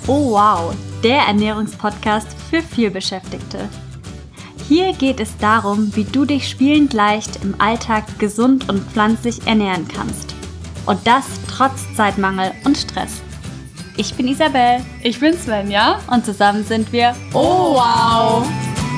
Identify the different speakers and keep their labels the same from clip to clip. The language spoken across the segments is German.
Speaker 1: Oh wow, der Ernährungspodcast für Vielbeschäftigte. Hier geht es darum, wie du dich spielend leicht im Alltag gesund und pflanzlich ernähren kannst. Und das trotz Zeitmangel und Stress. Ich bin Isabel.
Speaker 2: Ich bin Svenja.
Speaker 1: Und zusammen sind wir
Speaker 2: Oh wow!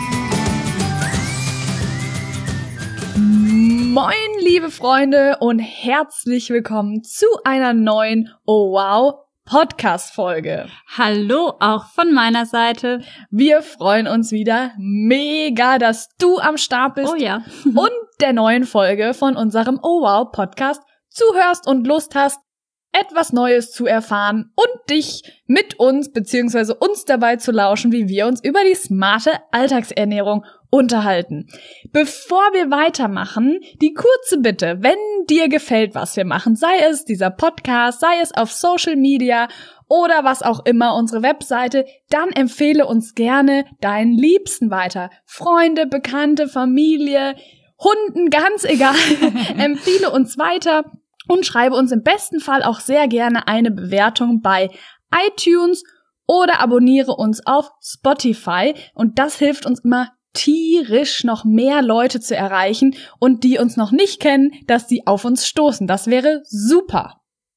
Speaker 2: Moin, liebe Freunde, und herzlich willkommen zu einer neuen Oh wow Podcast-Folge.
Speaker 1: Hallo auch von meiner Seite.
Speaker 2: Wir freuen uns wieder mega, dass du am Start bist.
Speaker 1: Oh ja.
Speaker 2: Und der neuen Folge von unserem Oh wow Podcast zuhörst und Lust hast, etwas Neues zu erfahren und dich mit uns bzw. uns dabei zu lauschen, wie wir uns über die smarte Alltagsernährung unterhalten. Bevor wir weitermachen, die kurze Bitte, wenn dir gefällt, was wir machen, sei es dieser Podcast, sei es auf Social Media oder was auch immer, unsere Webseite, dann empfehle uns gerne deinen Liebsten weiter. Freunde, Bekannte, Familie, Hunden, ganz egal, empfehle uns weiter und schreibe uns im besten Fall auch sehr gerne eine Bewertung bei iTunes oder abonniere uns auf Spotify, und das hilft uns immer tierisch, noch mehr Leute zu erreichen und die uns noch nicht kennen, dass sie auf uns stoßen. Das wäre super.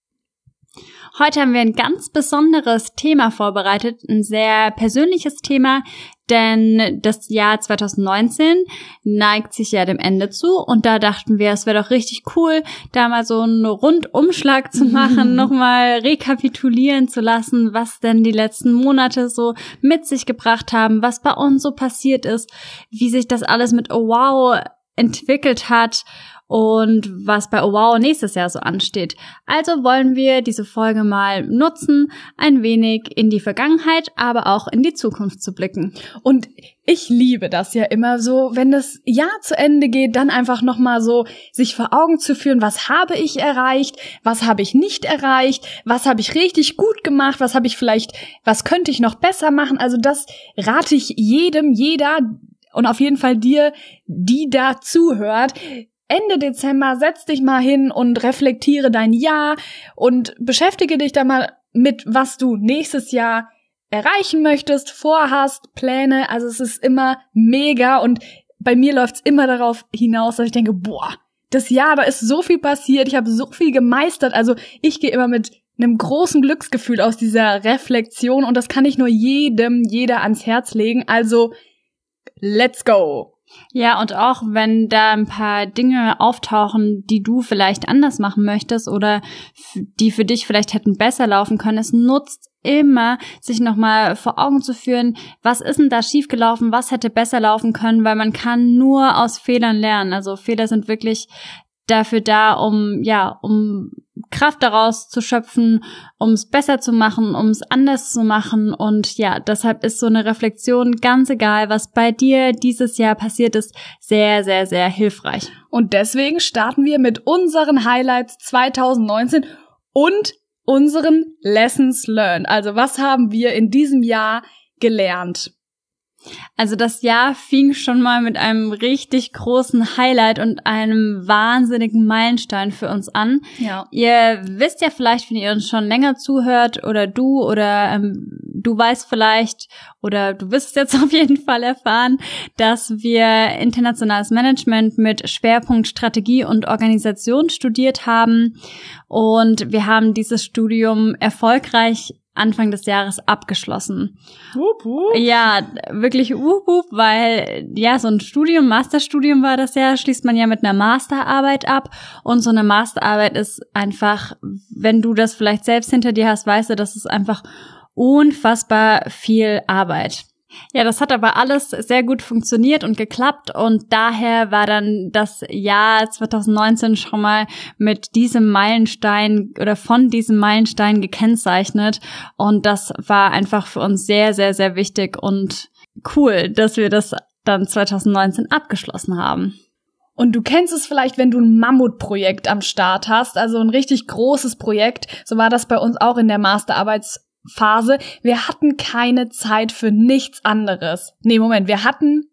Speaker 1: Heute haben wir ein ganz besonderes Thema vorbereitet, ein sehr persönliches Thema, denn das Jahr 2019 neigt sich ja dem Ende zu und da dachten wir, es wäre doch richtig cool, da mal so einen Rundumschlag zu machen, nochmal rekapitulieren zu lassen, was denn die letzten Monate so mit sich gebracht haben, was bei uns so passiert ist, wie sich das alles mit Oh wow entwickelt hat und was bei Oh wow nächstes Jahr so ansteht. Also wollen wir diese Folge mal nutzen, ein wenig in die Vergangenheit, aber auch in die Zukunft zu blicken.
Speaker 2: Und ich liebe das ja immer so, wenn das Jahr zu Ende geht, dann einfach nochmal so sich vor Augen zu führen, was habe ich erreicht, was habe ich nicht erreicht, was habe ich richtig gut gemacht, was könnte ich noch besser machen. Also das rate ich jeder und auf jeden Fall dir, die da zuhört. Ende Dezember setz dich mal hin und reflektiere dein Jahr und beschäftige dich da mal mit, was du nächstes Jahr erreichen möchtest, vorhast, Pläne. Also es ist immer mega und bei mir läuft's immer darauf hinaus, dass ich denke, boah, das Jahr, da ist so viel passiert, ich habe so viel gemeistert. Also ich gehe immer mit einem großen Glücksgefühl aus dieser Reflexion und das kann ich nur jeder ans Herz legen. Also let's go!
Speaker 1: Ja, und auch wenn da ein paar Dinge auftauchen, die du vielleicht anders machen möchtest oder die für dich vielleicht hätten besser laufen können, es nutzt immer, sich nochmal vor Augen zu führen, was ist denn da schiefgelaufen, was hätte besser laufen können, weil man kann nur aus Fehlern lernen. Also Fehler sind wirklich dafür da, um Kraft daraus zu schöpfen, um es besser zu machen, um es anders zu machen. Und ja, deshalb ist so eine Reflexion, ganz egal, was bei dir dieses Jahr passiert ist, sehr, sehr, sehr hilfreich.
Speaker 2: Und deswegen starten wir mit unseren Highlights 2019 und unseren Lessons learned. Also was haben wir in diesem Jahr gelernt?
Speaker 1: Also das Jahr fing schon mal mit einem richtig großen Highlight und einem wahnsinnigen Meilenstein für uns an.
Speaker 2: Ja.
Speaker 1: Ihr wisst ja vielleicht, wenn ihr uns schon länger zuhört oder du weißt vielleicht oder du wirst es jetzt auf jeden Fall erfahren, dass wir internationales Management mit Schwerpunkt Strategie und Organisation studiert haben und wir haben dieses Studium erfolgreich Anfang des Jahres abgeschlossen.
Speaker 2: Wup, wup.
Speaker 1: Ja, wirklich weil ja so ein Studium, Masterstudium war das ja, schließt man ja mit einer Masterarbeit ab und so eine Masterarbeit ist einfach, wenn du das vielleicht selbst hinter dir hast, weißt du, das ist einfach unfassbar viel Arbeit. Ja, das hat aber alles sehr gut funktioniert und geklappt und daher war dann das Jahr 2019 schon mal mit diesem Meilenstein oder von diesem Meilenstein gekennzeichnet und das war einfach für uns sehr, sehr, sehr wichtig und cool, dass wir das dann 2019 abgeschlossen haben.
Speaker 2: Und du kennst es vielleicht, wenn du ein Mammutprojekt am Start hast, also ein richtig großes Projekt, so war das bei uns auch in der Masterarbeitsphase. Wir hatten keine Zeit für nichts anderes. Wir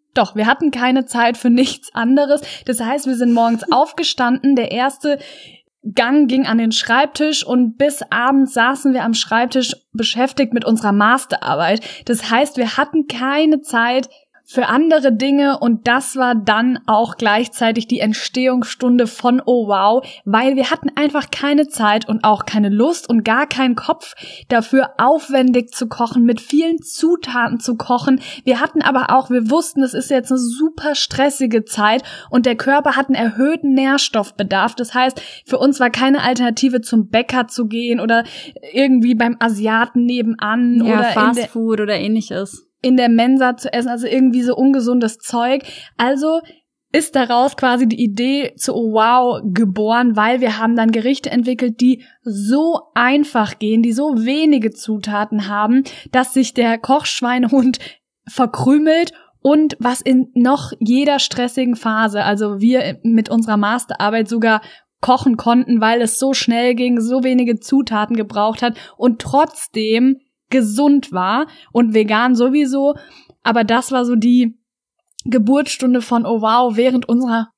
Speaker 2: hatten keine Zeit für nichts anderes. Das heißt, wir sind morgens aufgestanden. Der erste Gang ging an den Schreibtisch und bis abends saßen wir am Schreibtisch beschäftigt mit unserer Masterarbeit. Das heißt, wir hatten keine Zeit für andere Dinge und das war dann auch gleichzeitig die Entstehungsstunde von Oh Wow, weil wir hatten einfach keine Zeit und auch keine Lust und gar keinen Kopf dafür, aufwendig zu kochen, mit vielen Zutaten zu kochen. Wir hatten aber auch, wir wussten, es ist jetzt eine super stressige Zeit und der Körper hat einen erhöhten Nährstoffbedarf. Das heißt, für uns war keine Alternative zum Bäcker zu gehen oder irgendwie beim Asiaten nebenan
Speaker 1: Ja,
Speaker 2: oder
Speaker 1: Fastfood oder ähnliches.
Speaker 2: In der Mensa zu essen, also irgendwie so ungesundes Zeug. Also ist daraus quasi die Idee zu Oh Wow geboren, weil wir haben dann Gerichte entwickelt, die so einfach gehen, die so wenige Zutaten haben, dass sich der Kochschweinehund verkrümelt und was in noch jeder stressigen Phase, also wir mit unserer Masterarbeit sogar kochen konnten, weil es so schnell ging, so wenige Zutaten gebraucht hat und trotzdem gesund war und vegan sowieso, aber das war so die Geburtsstunde von Oh Wow während unserer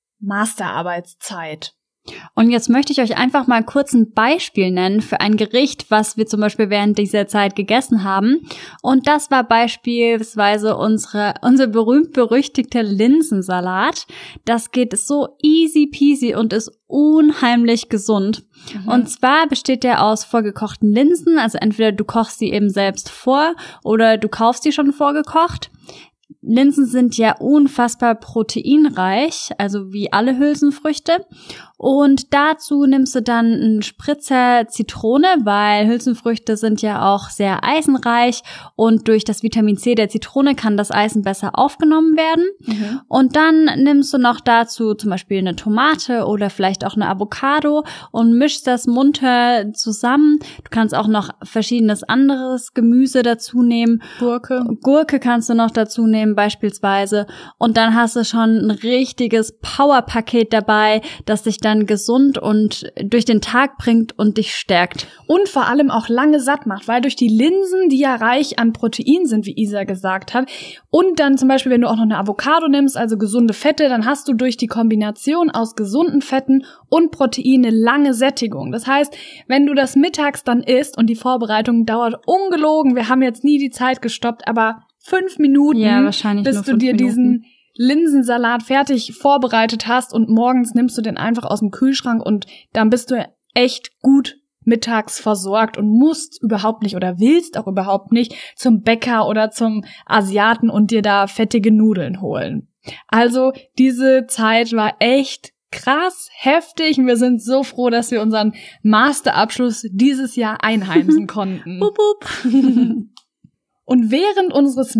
Speaker 2: Masterarbeitszeit.
Speaker 1: Und jetzt möchte ich euch einfach mal kurz ein Beispiel nennen für ein Gericht, was wir zum Beispiel während dieser Zeit gegessen haben. Und das war beispielsweise unser berühmt-berüchtigter Linsensalat. Das geht so easy peasy und ist unheimlich gesund. Und zwar besteht der aus vorgekochten Linsen. Also entweder du kochst sie eben selbst vor oder du kaufst sie schon vorgekocht. Linsen sind ja unfassbar proteinreich, also wie alle Hülsenfrüchte. Und dazu nimmst du dann einen Spritzer Zitrone, weil Hülsenfrüchte sind ja auch sehr eisenreich und durch das Vitamin C der Zitrone kann das Eisen besser aufgenommen werden. Und dann nimmst du noch dazu zum Beispiel eine Tomate oder vielleicht auch eine Avocado und mischst das munter zusammen. Du kannst auch noch verschiedenes anderes Gemüse dazu nehmen. Gurke kannst du noch dazu nehmen beispielsweise. Und dann hast du schon ein richtiges Powerpaket dabei, das dich dann gesund und durch den Tag bringt und dich stärkt.
Speaker 2: Und vor allem auch lange satt macht, weil durch die Linsen, die ja reich an Protein sind, wie Isa gesagt hat, und dann zum Beispiel, wenn du auch noch eine Avocado nimmst, also gesunde Fette, dann hast du durch die Kombination aus gesunden Fetten und Protein eine lange Sättigung. Das heißt, wenn du das mittags dann isst und die Vorbereitung dauert ungelogen, wir haben jetzt nie die Zeit gestoppt, aber 5 Minuten,
Speaker 1: ja, wahrscheinlich
Speaker 2: bis du dir diesen Linsensalat fertig vorbereitet hast und morgens nimmst du den einfach aus dem Kühlschrank und dann bist du echt gut mittags versorgt und musst überhaupt nicht oder willst auch überhaupt nicht zum Bäcker oder zum Asiaten und dir da fettige Nudeln holen. Also diese Zeit war echt krass heftig und wir sind so froh, dass wir unseren Masterabschluss dieses Jahr einheimsen konnten.
Speaker 1: Bup, bup.
Speaker 2: Und während unseres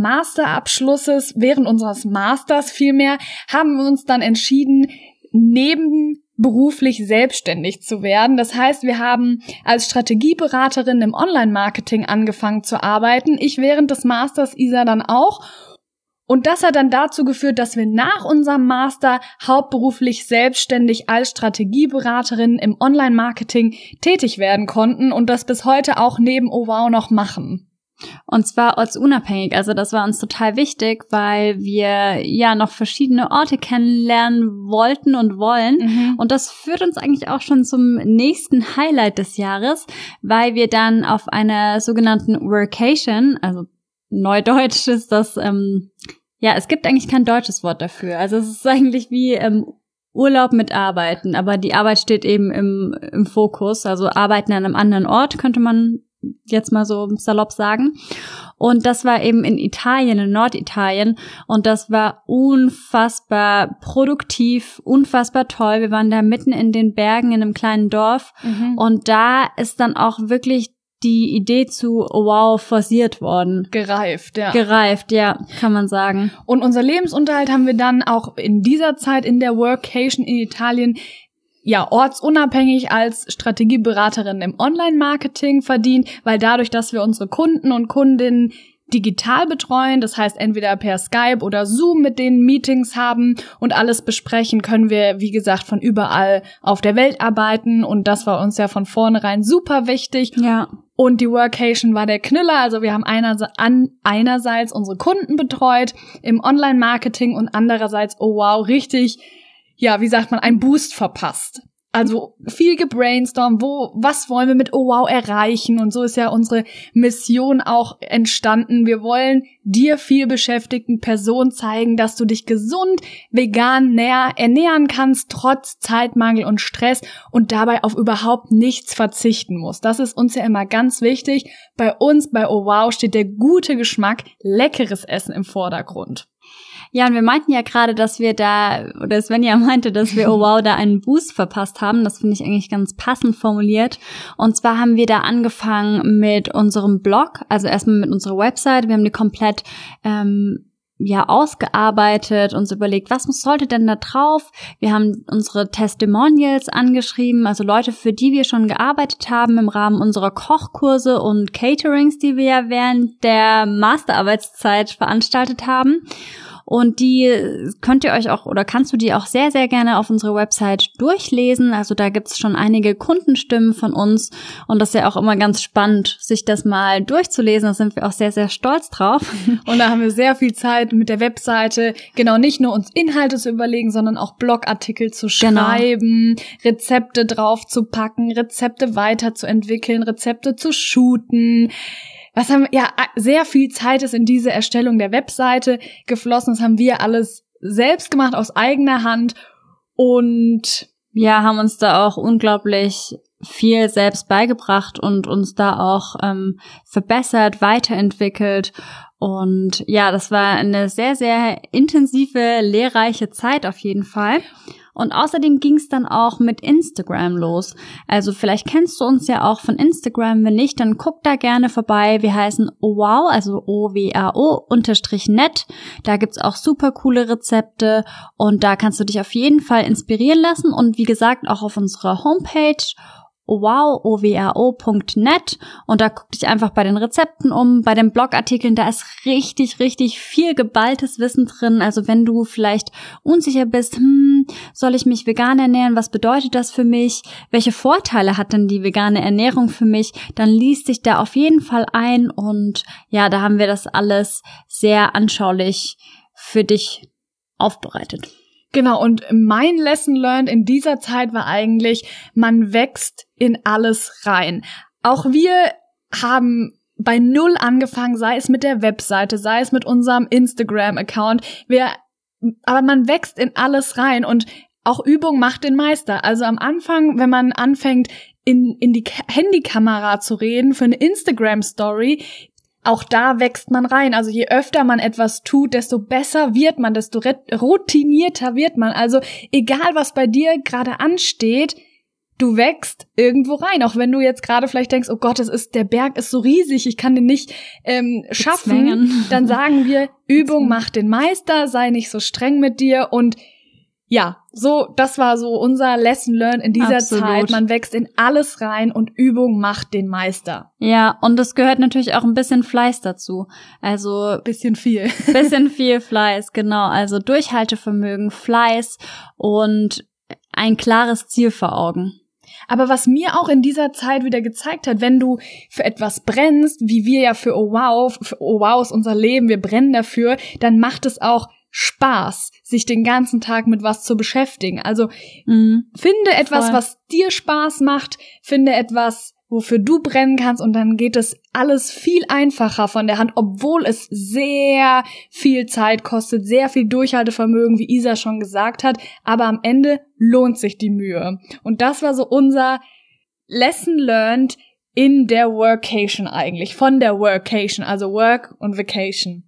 Speaker 2: Masters vielmehr, haben wir uns dann entschieden, nebenberuflich selbstständig zu werden. Das heißt, wir haben als Strategieberaterin im Online-Marketing angefangen zu arbeiten. Ich während des Masters, Isa dann auch. Und das hat dann dazu geführt, dass wir nach unserem Master hauptberuflich selbstständig als Strategieberaterin im Online-Marketing tätig werden konnten und das bis heute auch neben Oh Wow noch machen.
Speaker 1: Und zwar ortsunabhängig. Also das war uns total wichtig, weil wir ja noch verschiedene Orte kennenlernen wollten und wollen. Und das führt uns eigentlich auch schon zum nächsten Highlight des Jahres, weil wir dann auf einer sogenannten Workation, also Neudeutsch ist das, es gibt eigentlich kein deutsches Wort dafür. Also es ist eigentlich wie Urlaub mit Arbeiten, aber die Arbeit steht eben im Fokus. Also arbeiten an einem anderen Ort, könnte man jetzt mal so salopp sagen. Und das war eben in Italien, in Norditalien. Und das war unfassbar produktiv, unfassbar toll. Wir waren da mitten in den Bergen in einem kleinen Dorf. Und da ist dann auch wirklich die Idee zu Oh Wow forciert worden.
Speaker 2: Gereift,
Speaker 1: ja, kann man sagen.
Speaker 2: Und unser Lebensunterhalt haben wir dann auch in dieser Zeit in der Workation in Italien ortsunabhängig als Strategieberaterin im Online-Marketing verdient, weil dadurch, dass wir unsere Kunden und Kundinnen digital betreuen, das heißt entweder per Skype oder Zoom mit denen Meetings haben und alles besprechen, können wir, wie gesagt, von überall auf der Welt arbeiten und das war uns ja von vornherein super wichtig.
Speaker 1: Ja.
Speaker 2: Und die Workation war der Knüller, also wir haben einerseits unsere Kunden betreut im Online-Marketing und andererseits, oh wow, richtig, einen Boost verpasst. also viel gebrainstormt, was wollen wir mit Oh Wow erreichen, und so ist ja unsere Mission auch entstanden. Wir wollen dir viel beschäftigten Personen zeigen, dass du dich gesund, vegan ernähren kannst, trotz Zeitmangel und Stress, und dabei auf überhaupt nichts verzichten musst. Das ist uns ja immer ganz wichtig. Bei uns, bei Oh Wow, steht der gute Geschmack, leckeres Essen im Vordergrund.
Speaker 1: Ja, und wir meinten ja gerade, dass wir da, oder Svenja meinte, dass wir Oh Wow da einen Boost verpasst haben. Das finde ich eigentlich ganz passend formuliert. Und zwar haben wir da angefangen mit unserem Blog, also erstmal mit unserer Website. Wir haben die komplett ausgearbeitet, uns überlegt, was sollte denn da drauf? Wir haben unsere Testimonials angeschrieben, also Leute, für die wir schon gearbeitet haben im Rahmen unserer Kochkurse und Caterings, die wir ja während der Masterarbeitszeit veranstaltet haben. Und die könnt ihr euch auch, oder kannst du die auch sehr, sehr gerne auf unserer Website durchlesen. Also da gibt's schon einige Kundenstimmen von uns. Und das ist ja auch immer ganz spannend, sich das mal durchzulesen. Da sind wir auch sehr, sehr stolz drauf.
Speaker 2: Und da haben wir sehr viel Zeit mit der Webseite, genau, nicht nur uns Inhalte zu überlegen, sondern auch Blogartikel zu schreiben, Rezepte draufzupacken, Rezepte weiterzuentwickeln, Rezepte zu shooten. Sehr viel Zeit ist in diese Erstellung der Webseite geflossen. Das haben wir alles selbst gemacht, aus eigener Hand, und
Speaker 1: ja, haben uns da auch unglaublich viel selbst beigebracht und uns da auch verbessert, weiterentwickelt. Und ja, das war eine sehr, sehr intensive, lehrreiche Zeit auf jeden Fall. Und außerdem ging es dann auch mit Instagram los. Also vielleicht kennst du uns ja auch von Instagram. Wenn nicht, dann guck da gerne vorbei. Wir heißen OWOW, also OWAO_net. Da gibt's auch super coole Rezepte und da kannst du dich auf jeden Fall inspirieren lassen. Und wie gesagt, auch auf unserer Homepage OWAO.net, und da guck dich einfach bei den Rezepten um, bei den Blogartikeln, da ist richtig, richtig viel geballtes Wissen drin. Also wenn du vielleicht unsicher bist, soll ich mich vegan ernähren, was bedeutet das für mich, welche Vorteile hat denn die vegane Ernährung für mich, dann liest dich da auf jeden Fall ein, und ja, da haben wir das alles sehr anschaulich für dich aufbereitet.
Speaker 2: Genau, und mein Lesson learned in dieser Zeit war eigentlich, man wächst in alles rein. Auch wir haben bei Null angefangen, sei es mit der Webseite, sei es mit unserem Instagram-Account. Aber man wächst in alles rein, und auch Übung macht den Meister. Also am Anfang, wenn man anfängt, in die Handykamera zu reden für eine Instagram-Story, auch da wächst man rein. Also je öfter man etwas tut, desto besser wird man, desto routinierter wird man. Also egal, was bei dir gerade ansteht, du wächst irgendwo rein. Auch wenn du jetzt gerade vielleicht denkst, oh Gott, der Berg ist so riesig, ich kann den nicht schaffen. Dann sagen wir, Übung macht den Meister, sei nicht so streng mit dir. Und ja, das war so unser Lesson learned in dieser Zeit. Man wächst in alles rein und Übung macht den Meister.
Speaker 1: Ja, und es gehört natürlich auch ein bisschen Fleiß dazu. Also
Speaker 2: bisschen viel
Speaker 1: Fleiß, genau. Also Durchhaltevermögen, Fleiß und ein klares Ziel vor Augen.
Speaker 2: Aber was mir auch in dieser Zeit wieder gezeigt hat, wenn du für etwas brennst, wie wir ja für Oh Wow ist unser Leben, wir brennen dafür, dann macht es auch Spaß, sich den ganzen Tag mit was zu beschäftigen. Also finde etwas, was dir Spaß macht, finde etwas, wofür du brennen kannst, und dann geht es alles viel einfacher von der Hand, obwohl es sehr viel Zeit kostet, sehr viel Durchhaltevermögen, wie Isa schon gesagt hat, aber am Ende lohnt sich die Mühe. Und das war so unser Lesson learned in der Workation eigentlich, von der Workation, also Work und Vacation.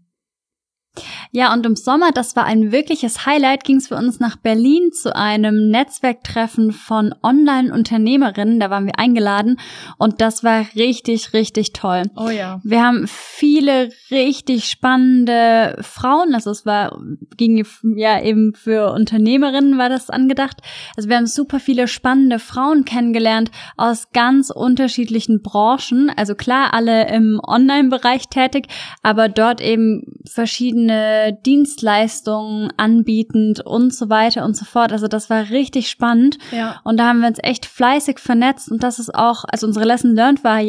Speaker 1: Ja, und im Sommer, das war ein wirkliches Highlight, ging es für uns nach Berlin zu einem Netzwerktreffen von Online-Unternehmerinnen. Da waren wir eingeladen und das war richtig, richtig toll.
Speaker 2: Oh ja.
Speaker 1: Wir haben viele richtig spannende Frauen, also ging ja eben für Unternehmerinnen war das angedacht. Also wir haben super viele spannende Frauen kennengelernt aus ganz unterschiedlichen Branchen. Also klar, alle im Online-Bereich tätig, aber dort eben verschiedene Dienstleistungen anbietend und so weiter und so fort. Also das war richtig spannend.
Speaker 2: Ja.
Speaker 1: Und da haben wir uns echt fleißig vernetzt und das ist auch, also unsere Lesson learned war, ja,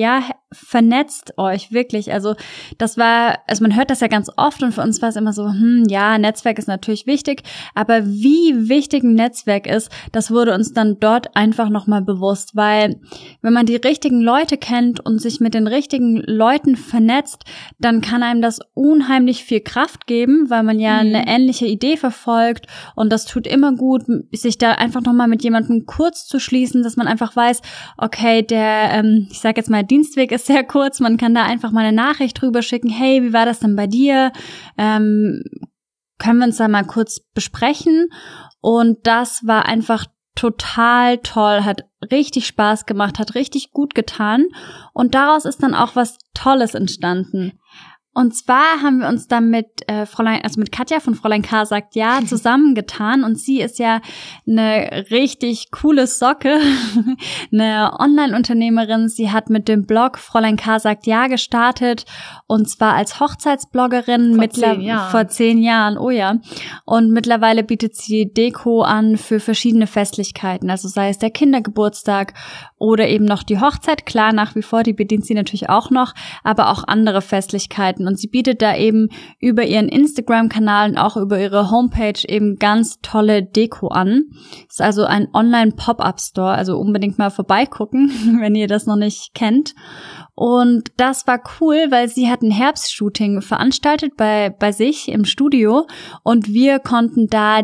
Speaker 1: vernetzt euch wirklich. Also man hört das ja ganz oft und für uns war es immer so, ja, Netzwerk ist natürlich wichtig, aber wie wichtig ein Netzwerk ist, das wurde uns dann dort einfach nochmal bewusst, weil wenn man die richtigen Leute kennt und sich mit den richtigen Leuten vernetzt, dann kann einem das unheimlich viel Kraft geben, weil man ja eine ähnliche Idee verfolgt und das tut immer gut, sich da einfach nochmal mit jemandem kurz zu schließen, dass man einfach weiß, okay, der, ich sag jetzt mal, Dienstweg ist sehr kurz, man kann da einfach mal eine Nachricht drüber schicken, hey, wie war das denn bei dir? Können wir uns da mal kurz besprechen? Und das war einfach total toll, hat richtig Spaß gemacht, hat richtig gut getan und daraus ist dann auch was Tolles entstanden. Und zwar haben wir uns dann mit mit Katja von Fräulein K. sagt ja zusammengetan und sie ist ja eine richtig coole Socke, eine Online-Unternehmerin. Sie hat mit dem Blog Fräulein K. sagt ja gestartet und zwar als Hochzeitsbloggerin vor 10 Jahren. Oh ja. Und mittlerweile bietet sie Deko an für verschiedene Festlichkeiten, also sei es der Kindergeburtstag oder eben noch die Hochzeit. Klar, nach wie vor, die bedient sie natürlich auch noch, aber auch andere Festlichkeiten. Und sie bietet da eben über ihren Instagram-Kanal und auch über ihre Homepage eben ganz tolle Deko an. Ist also ein Online-Pop-Up-Store, also unbedingt mal vorbeigucken, wenn ihr das noch nicht kennt. Und das war cool, weil sie hat ein Herbstshooting veranstaltet bei sich im Studio und wir konnten da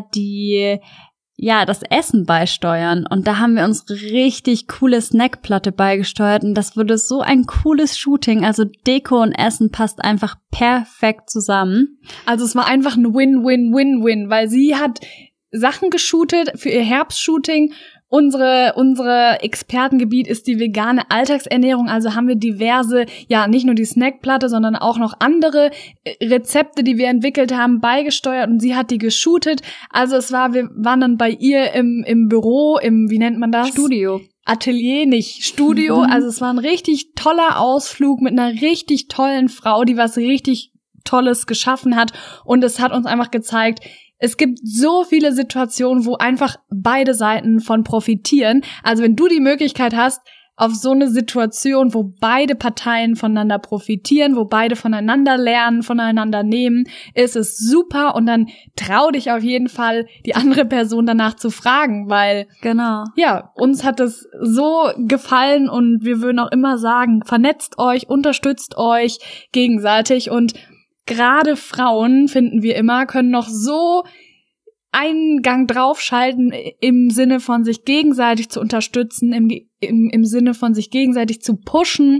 Speaker 1: das Essen beisteuern und da haben wir uns richtig coole Snackplatte beigesteuert und das wurde so ein cooles Shooting, also Deko und Essen passt einfach perfekt zusammen.
Speaker 2: Also es war einfach ein Win-Win-Win-Win, weil sie hat Sachen geshootet für ihr Herbstshooting. Unsere Expertengebiet ist die vegane Alltagsernährung, also haben wir diverse, ja, nicht nur die Snackplatte, sondern auch noch andere Rezepte, die wir entwickelt haben, beigesteuert und sie hat die geshootet. Also wir waren dann bei ihr im Büro, wie nennt man das?
Speaker 1: Studio.
Speaker 2: Atelier, nicht Studio. Also es war ein richtig toller Ausflug mit einer richtig tollen Frau, die was richtig Tolles geschaffen hat und es hat uns einfach gezeigt, es gibt so viele Situationen, wo einfach beide Seiten von profitieren. Also wenn du die Möglichkeit hast, auf so eine Situation, wo beide Parteien voneinander profitieren, wo beide voneinander lernen, voneinander nehmen, ist es super und dann trau dich auf jeden Fall, die andere Person danach zu fragen, weil ja, uns hat es so gefallen und wir würden auch immer sagen, vernetzt euch, unterstützt euch gegenseitig und gerade Frauen, finden wir immer, können noch so einen Gang draufschalten im Sinne von sich gegenseitig zu unterstützen, im Sinne von sich gegenseitig zu pushen.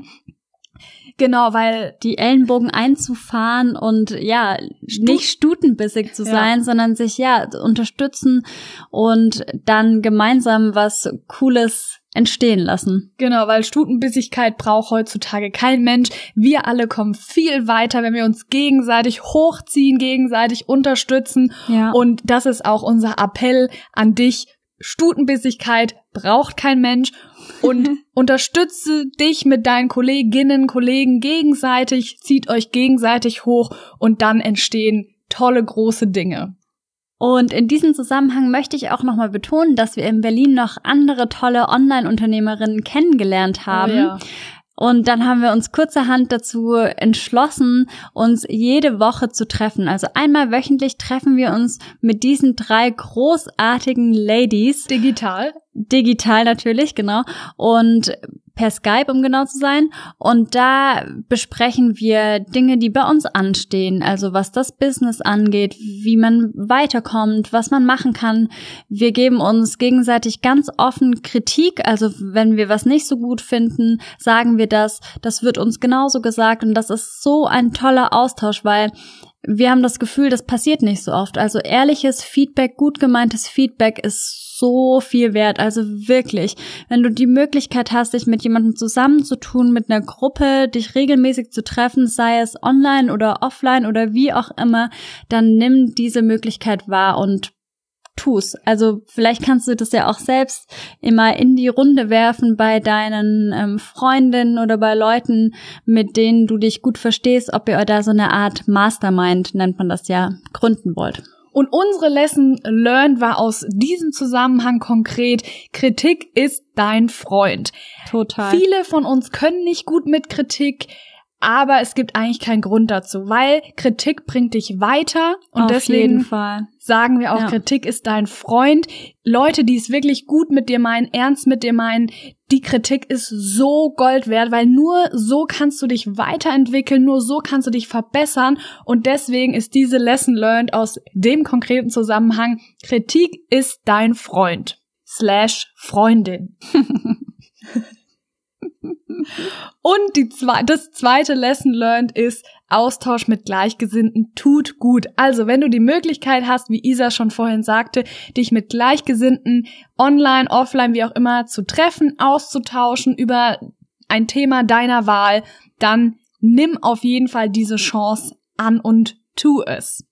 Speaker 2: Genau, weil
Speaker 1: die Ellenbogen einzufahren und ja, nicht stutenbissig zu sein, sondern sich unterstützen und dann gemeinsam was Cooles entstehen lassen.
Speaker 2: Genau, weil Stutenbissigkeit braucht heutzutage kein Mensch. Wir alle kommen viel weiter, wenn wir uns gegenseitig hochziehen, gegenseitig unterstützen. Ja. Und das ist auch unser Appell an dich. Stutenbissigkeit braucht kein Mensch. Und unterstütze dich mit deinen Kolleginnen, Kollegen gegenseitig, zieht euch gegenseitig hoch und dann entstehen tolle, große Dinge.
Speaker 1: Und in diesem Zusammenhang möchte ich auch nochmal betonen, dass wir in Berlin noch andere tolle Online-Unternehmerinnen kennengelernt haben. Oh ja. Und dann haben wir uns kurzerhand dazu entschlossen, uns jede Woche zu treffen. Also einmal wöchentlich treffen wir uns mit diesen 3 großartigen Ladies. Digital natürlich, genau. Und per Skype, um genau zu sein. Und da besprechen wir Dinge, die bei uns anstehen. Also was das Business angeht, wie man weiterkommt, was man machen kann. Wir geben uns gegenseitig ganz offen Kritik. Also wenn wir was nicht so gut finden, sagen wir das. Das wird uns genauso gesagt. Und das ist so ein toller Austausch, weil wir haben das Gefühl, das passiert nicht so oft. Also ehrliches Feedback, gut gemeintes Feedback ist so viel wert. Also wirklich, wenn du die Möglichkeit hast, dich mit jemandem zusammenzutun, mit einer Gruppe, dich regelmäßig zu treffen, sei es online oder offline oder wie auch immer, dann nimm diese Möglichkeit wahr und tu's. Also vielleicht kannst du das ja auch selbst immer in die Runde werfen bei deinen Freundinnen oder bei Leuten, mit denen du dich gut verstehst, ob ihr da so eine Art Mastermind, nennt man das ja, gründen wollt.
Speaker 2: Und unsere Lesson learned war aus diesem Zusammenhang konkret: Kritik ist dein Freund.
Speaker 1: Total.
Speaker 2: Viele von uns können nicht gut mit Kritik, aber es gibt eigentlich keinen Grund dazu, weil Kritik bringt dich weiter und
Speaker 1: auf
Speaker 2: deswegen
Speaker 1: jeden Fall
Speaker 2: sagen wir auch, Kritik ist dein Freund. Leute, die es wirklich gut mit dir meinen, ernst mit dir meinen, die Kritik ist so Gold wert, weil nur so kannst du dich weiterentwickeln, nur so kannst du dich verbessern und deswegen ist diese Lesson learned aus dem konkreten Zusammenhang: Kritik ist dein Freund / Freundin. Und das zweite Lesson learned ist: Austausch mit Gleichgesinnten tut gut. Also, wenn du die Möglichkeit hast, wie Isa schon vorhin sagte, dich mit Gleichgesinnten online, offline, wie auch immer zu treffen, auszutauschen über ein Thema deiner Wahl, dann nimm auf jeden Fall diese Chance an und tu es.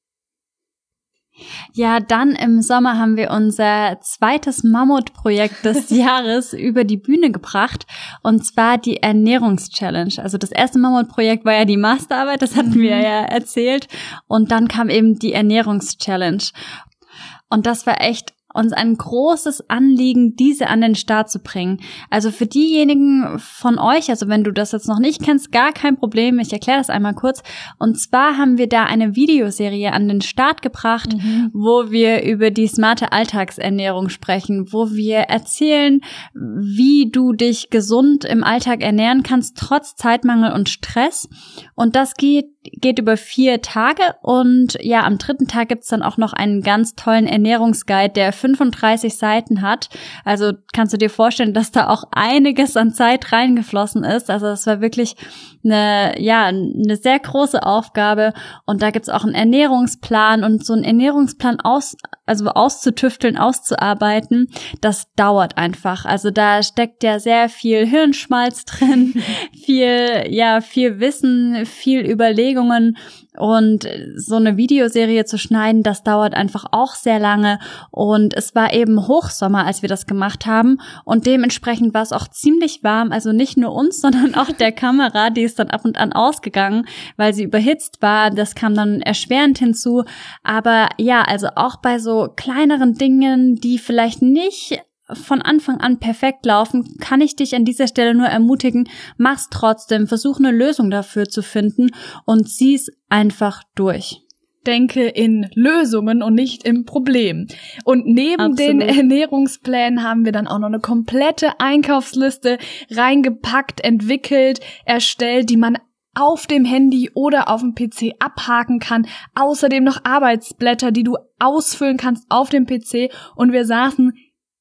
Speaker 1: Ja, dann im Sommer haben wir unser zweites Mammutprojekt des Jahres über die Bühne gebracht, und zwar die Ernährungschallenge. Also das erste Mammutprojekt war ja die Masterarbeit, das hatten wir ja erzählt, und dann kam eben die Ernährungschallenge. Und das war echt uns ein großes Anliegen, diese an den Start zu bringen. Also für diejenigen von euch, also wenn du das jetzt noch nicht kennst, gar kein Problem, ich erkläre das einmal kurz. Und zwar haben wir da eine Videoserie an den Start gebracht, wo wir über die smarte Alltagsernährung sprechen, wo wir erzählen, wie du dich gesund im Alltag ernähren kannst, trotz Zeitmangel und Stress. Und das geht über 4 Tage, und ja, am 3. Tag gibt's dann auch noch einen ganz tollen Ernährungsguide, der 35 Seiten hat. Also kannst du dir vorstellen, dass da auch einiges an Zeit reingeflossen ist. Also das war wirklich eine sehr große Aufgabe, und da gibt's auch einen Ernährungsplan, und so einen Ernährungsplan auszutüfteln, auszuarbeiten, das dauert einfach. Also da steckt ja sehr viel Hirnschmalz drin, viel Wissen, viel Überlegungen, und so eine Videoserie zu schneiden, das dauert einfach auch sehr lange, und es war eben Hochsommer, als wir das gemacht haben, und dementsprechend war es auch ziemlich warm, also nicht nur uns, sondern auch der Kamera, die ist dann ab und an ausgegangen, weil sie überhitzt war, das kam dann erschwerend hinzu, aber ja, also auch bei so kleineren Dingen, die vielleicht nicht von Anfang an perfekt laufen, kann ich dich an dieser Stelle nur ermutigen, mach's trotzdem, versuch eine Lösung dafür zu finden und zieh's einfach durch.
Speaker 2: Denke in Lösungen und nicht im Problem. Und neben den Ernährungsplänen haben wir dann auch noch eine komplette Einkaufsliste reingepackt, entwickelt, erstellt, die man auf dem Handy oder auf dem PC abhaken kann. Außerdem noch Arbeitsblätter, die du ausfüllen kannst auf dem PC. Und wir saßen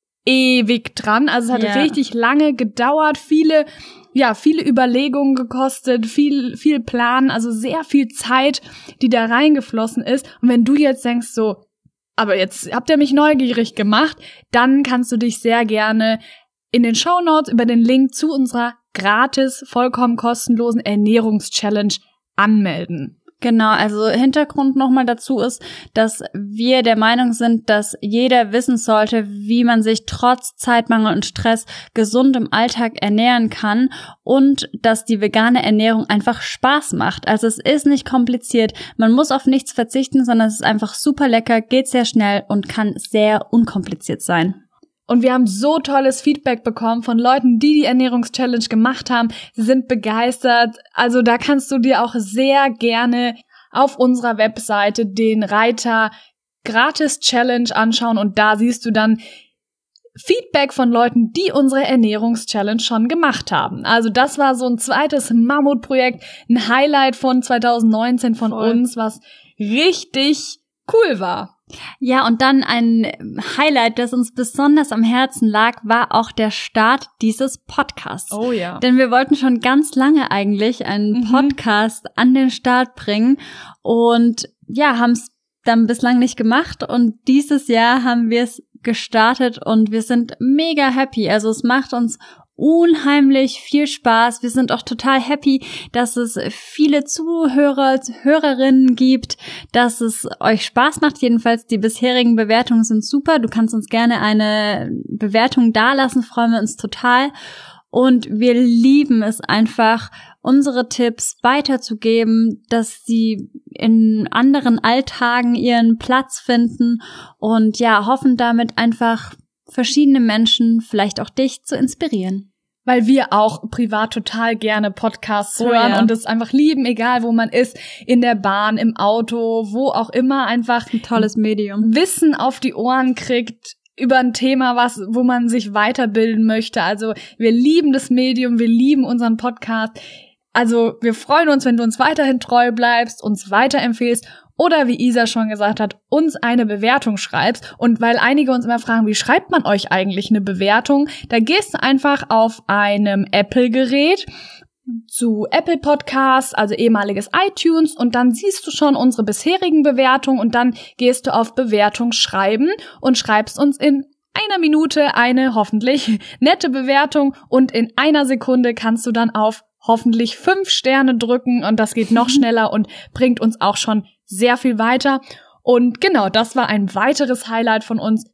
Speaker 2: ewig dran. Also es hat richtig lange gedauert, viele Überlegungen gekostet, viel Plan, also sehr viel Zeit, die da reingeflossen ist. Und wenn du jetzt denkst so, aber jetzt habt ihr mich neugierig gemacht, dann kannst du dich sehr gerne in den Shownotes über den Link zu unserer gratis, vollkommen kostenlosen Ernährungschallenge anmelden.
Speaker 1: Genau, also Hintergrund nochmal dazu ist, dass wir der Meinung sind, dass jeder wissen sollte, wie man sich trotz Zeitmangel und Stress gesund im Alltag ernähren kann, und dass die vegane Ernährung einfach Spaß macht. Also es ist nicht kompliziert, man muss auf nichts verzichten, sondern es ist einfach super lecker, geht sehr schnell und kann sehr unkompliziert sein.
Speaker 2: Und wir haben so tolles Feedback bekommen von Leuten, die die Ernährungschallenge gemacht haben. Sie sind begeistert. Also da kannst du dir auch sehr gerne auf unserer Webseite den Reiter Gratis Challenge anschauen. Und da siehst du dann Feedback von Leuten, die unsere Ernährungschallenge schon gemacht haben. Also das war so ein zweites Mammutprojekt, ein Highlight von 2019 von uns, was richtig cool war.
Speaker 1: Ja, und dann ein Highlight, das uns besonders am Herzen lag, war auch der Start dieses Podcasts.
Speaker 2: Oh ja.
Speaker 1: Denn wir wollten schon ganz lange eigentlich einen Podcast an den Start bringen und ja, haben es dann bislang nicht gemacht, und dieses Jahr haben wir es gestartet und wir sind mega happy. Also es macht uns unheimlich viel Spaß. Wir sind auch total happy, dass es viele Hörerinnen gibt, dass es euch Spaß macht. Jedenfalls die bisherigen Bewertungen sind super. Du kannst uns gerne eine Bewertung dalassen, freuen wir uns total. Und wir lieben es einfach, unsere Tipps weiterzugeben, dass sie in anderen Alltagen ihren Platz finden und ja, hoffen damit einfach verschiedene Menschen, vielleicht auch dich, zu inspirieren.
Speaker 2: Weil wir auch privat total gerne Podcasts hören und es einfach lieben, egal wo man ist, in der Bahn, im Auto, wo auch immer, einfach
Speaker 1: ein tolles Medium.
Speaker 2: Wissen auf die Ohren kriegt über ein Thema, wo man sich weiterbilden möchte. Also wir lieben das Medium, wir lieben unseren Podcast. Also wir freuen uns, wenn du uns weiterhin treu bleibst, uns weiterempfehlst oder, wie Isa schon gesagt hat, uns eine Bewertung schreibst. Und weil einige uns immer fragen, wie schreibt man euch eigentlich eine Bewertung? Da gehst du einfach auf einem Apple-Gerät zu Apple Podcasts, also ehemaliges iTunes, und dann siehst du schon unsere bisherigen Bewertungen und dann gehst du auf Bewertung schreiben und schreibst uns in einer Minute eine hoffentlich nette Bewertung und in einer Sekunde kannst du dann auf hoffentlich 5 Sterne drücken und das geht noch schneller und bringt uns auch schon sehr viel weiter. Und genau, das war ein weiteres Highlight von uns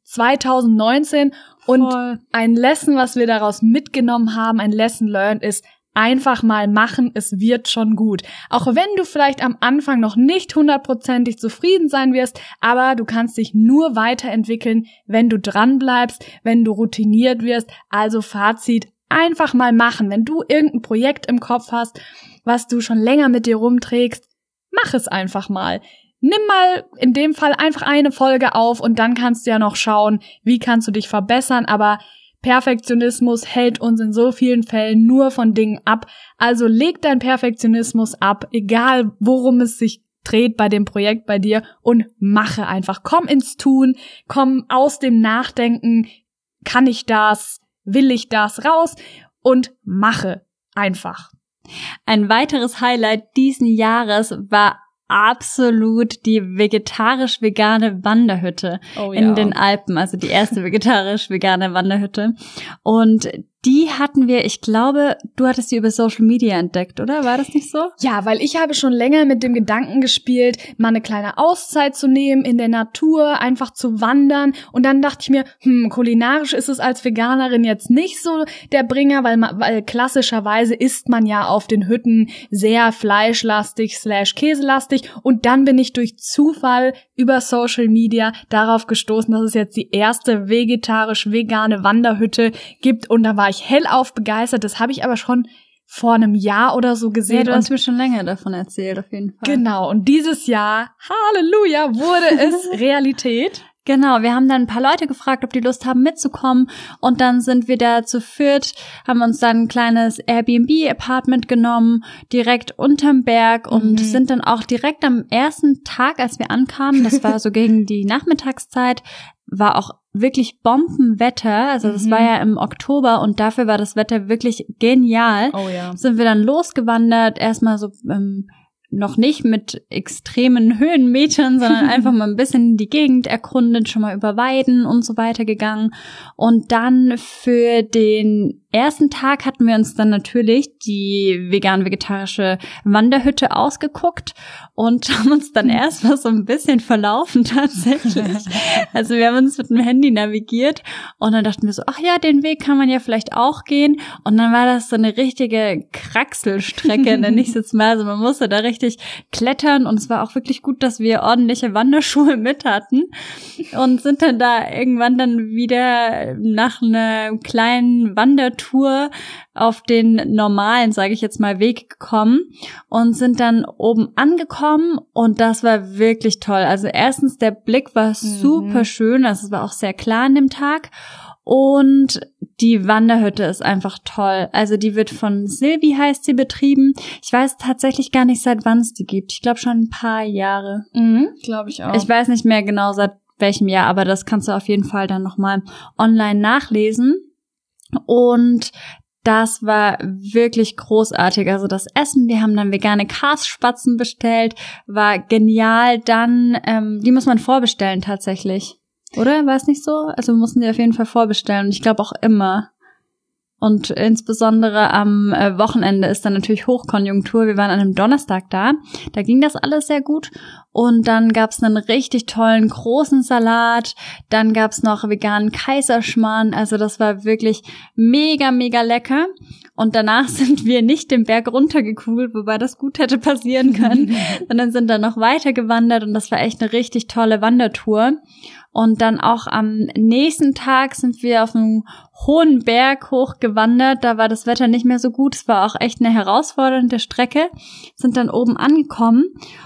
Speaker 2: 2019 und ein Lesson, was wir daraus mitgenommen haben, ein Lesson learned ist, einfach mal machen, es wird schon gut. Auch wenn du vielleicht am Anfang noch nicht 100%ig zufrieden sein wirst, aber du kannst dich nur weiterentwickeln, wenn du dran bleibst, wenn du routiniert wirst. Also Fazit, einfach mal machen. Wenn du irgendein Projekt im Kopf hast, was du schon länger mit dir rumträgst, mach es einfach mal. Nimm mal in dem Fall einfach eine Folge auf und dann kannst du ja noch schauen, wie kannst du dich verbessern, aber Perfektionismus hält uns in so vielen Fällen nur von Dingen ab. Also leg deinen Perfektionismus ab, egal worum es sich dreht bei dem Projekt bei dir und mache einfach. Komm ins Tun, komm aus dem Nachdenken, kann ich das, will ich das, raus und mache einfach.
Speaker 1: Ein weiteres Highlight diesen Jahres war absolut die vegetarisch-vegane Wanderhütte in den Alpen, also die erste vegetarisch-vegane Wanderhütte. Und die hatten wir, ich glaube, du hattest die über Social Media entdeckt, oder? War das nicht so?
Speaker 2: Ja, weil ich habe schon länger mit dem Gedanken gespielt, mal eine kleine Auszeit zu nehmen, in der Natur, einfach zu wandern. Und dann dachte ich mir, kulinarisch ist es als Veganerin jetzt nicht so der Bringer, weil klassischerweise isst man ja auf den Hütten sehr fleischlastig / käselastig. Und dann bin ich durch Zufall über Social Media darauf gestoßen, dass es jetzt die erste vegetarisch-vegane Wanderhütte gibt. Und da war ich hellauf begeistert. Das habe ich aber schon vor einem Jahr oder so gesehen.
Speaker 1: Ja, du hast mir schon länger davon erzählt, auf jeden Fall.
Speaker 2: Genau, und dieses Jahr, Halleluja, wurde es Realität.
Speaker 1: Genau, wir haben dann ein paar Leute gefragt, ob die Lust haben mitzukommen und dann sind wir da zu viert, haben uns dann ein kleines Airbnb-Apartment genommen, direkt unterm Berg und sind dann auch direkt am ersten Tag, als wir ankamen, das war so gegen die Nachmittagszeit, war auch wirklich Bombenwetter, also das war ja im Oktober und dafür war das Wetter wirklich genial.
Speaker 2: Oh ja.
Speaker 1: Sind wir dann losgewandert, erstmal so noch nicht mit extremen Höhenmetern, sondern einfach mal ein bisschen die Gegend erkundet, schon mal über Weiden und so weiter gegangen. Und dann für den ersten Tag hatten wir uns dann natürlich die vegan-vegetarische Wanderhütte ausgeguckt und haben uns dann erstmal so ein bisschen verlaufen tatsächlich. Also wir haben uns mit dem Handy navigiert und dann dachten wir so, ach ja, den Weg kann man ja vielleicht auch gehen. Und dann war das so eine richtige Kraxelstrecke, nenne ich es jetzt mal. Also man musste da richtig klettern und es war auch wirklich gut, dass wir ordentliche Wanderschuhe mit hatten und sind dann da irgendwann dann wieder nach einer kleinen Wandertour auf den normalen, sage ich jetzt mal, Weg gekommen und sind dann oben angekommen und das war wirklich toll. Also erstens, der Blick war super schön, also es war auch sehr klar an dem Tag und die Wanderhütte ist einfach toll. Also die wird von Silvi, heißt sie, betrieben. Ich weiß tatsächlich gar nicht, seit wann es die gibt. Ich glaube schon ein paar Jahre.
Speaker 2: Glaube ich auch.
Speaker 1: Ich weiß nicht mehr genau, seit welchem Jahr, aber das kannst du auf jeden Fall dann nochmal online nachlesen. Und das war wirklich großartig. Also das Essen, wir haben dann vegane Karsspatzen bestellt, war genial. Dann, die muss man vorbestellen tatsächlich. Oder? War es nicht so? Also wir mussten die auf jeden Fall vorbestellen. Und ich glaube auch immer. Und insbesondere am Wochenende ist dann natürlich Hochkonjunktur. Wir waren an einem Donnerstag da. Da ging das alles sehr gut. Und dann gab's einen richtig tollen großen Salat. Dann gab's noch veganen Kaiserschmarrn. Also das war wirklich mega, mega lecker. Und danach sind wir nicht den Berg runtergekugelt, wobei das gut hätte passieren können, sondern sind dann noch weiter gewandert. Und das war echt eine richtig tolle Wandertour. Und dann auch am nächsten Tag sind wir auf einem hohen Berg hochgewandert. Da war das Wetter nicht mehr so gut. Es war auch echt eine herausfordernde Strecke. Sind dann oben angekommen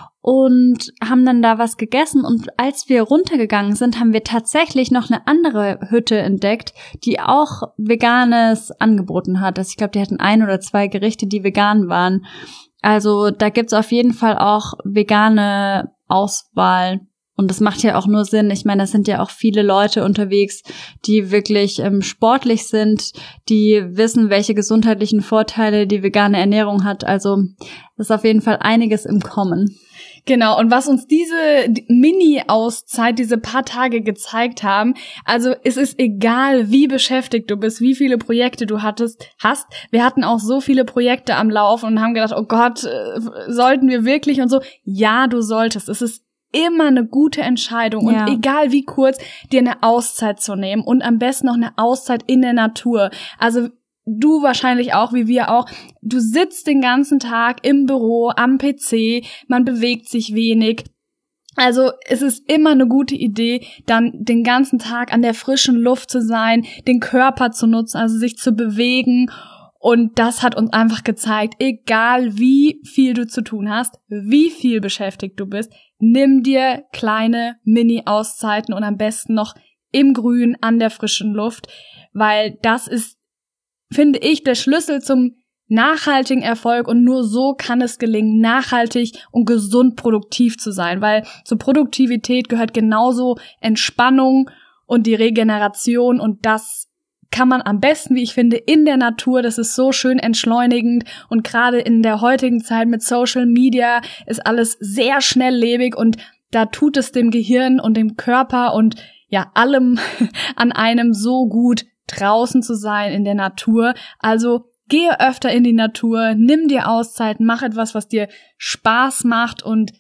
Speaker 1: und haben dann da was gegessen. Und als wir runtergegangen sind, haben wir tatsächlich noch eine andere Hütte entdeckt, die auch Veganes angeboten hat. Also ich glaube, die hatten 1 oder 2 Gerichte, die vegan waren. Also da gibt's auf jeden Fall auch vegane Auswahl. Und das macht ja auch nur Sinn. Ich meine, da sind ja auch viele Leute unterwegs, die wirklich sportlich sind, die wissen, welche gesundheitlichen Vorteile die vegane Ernährung hat. Also das ist auf jeden Fall einiges im Kommen.
Speaker 2: Genau, und was uns diese Mini-Auszeit, diese paar Tage gezeigt haben, also es ist egal, wie beschäftigt du bist, wie viele Projekte du hast. Wir hatten auch so viele Projekte am Laufen und haben gedacht, oh Gott, sollten wir wirklich und so. Ja, du solltest. Es ist immer eine gute Entscheidung und egal wie kurz, dir eine Auszeit zu nehmen und am besten noch eine Auszeit in der Natur. Also du wahrscheinlich auch, wie wir auch. Du sitzt den ganzen Tag im Büro, am PC, man bewegt sich wenig. Also es ist immer eine gute Idee, dann den ganzen Tag an der frischen Luft zu sein, den Körper zu nutzen, also sich zu bewegen. Und das hat uns einfach gezeigt, egal wie viel du zu tun hast, wie viel beschäftigt du bist, nimm dir kleine Mini-Auszeiten und am besten noch im Grün an der frischen Luft, weil das ist, finde ich, der Schlüssel zum nachhaltigen Erfolg und nur so kann es gelingen, nachhaltig und gesund produktiv zu sein, weil zur Produktivität gehört genauso Entspannung und die Regeneration und das kann man am besten, wie ich finde, in der Natur. Das ist so schön entschleunigend und gerade in der heutigen Zeit mit Social Media ist alles sehr schnelllebig und da tut es dem Gehirn und dem Körper und ja allem an einem so gut, draußen zu sein in der Natur. Also gehe öfter in die Natur, nimm dir Auszeit, mach etwas, was dir Spaß macht und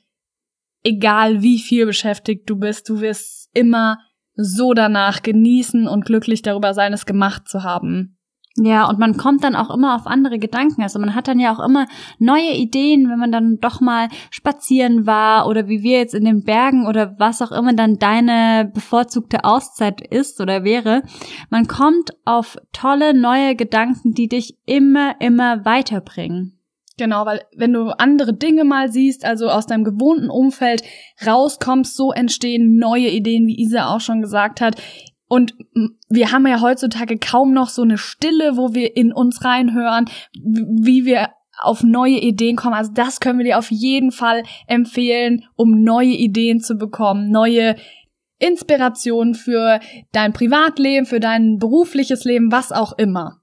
Speaker 2: egal wie viel beschäftigt du bist, du wirst immer so danach genießen und glücklich darüber sein, es gemacht zu haben.
Speaker 1: Ja, und man kommt dann auch immer auf andere Gedanken. Also man hat dann ja auch immer neue Ideen, wenn man dann doch mal spazieren war oder wie wir jetzt in den Bergen oder was auch immer dann deine bevorzugte Auszeit ist oder wäre. Man kommt auf tolle neue Gedanken, die dich immer, immer weiterbringen.
Speaker 2: Genau, weil wenn du andere Dinge mal siehst, also aus deinem gewohnten Umfeld rauskommst, so entstehen neue Ideen, wie Isa auch schon gesagt hat. Und wir haben ja heutzutage kaum noch so eine Stille, wo wir in uns reinhören, wie wir auf neue Ideen kommen. Also das können wir dir auf jeden Fall empfehlen, um neue Ideen zu bekommen, neue Inspirationen für dein Privatleben, für dein berufliches Leben, was auch immer.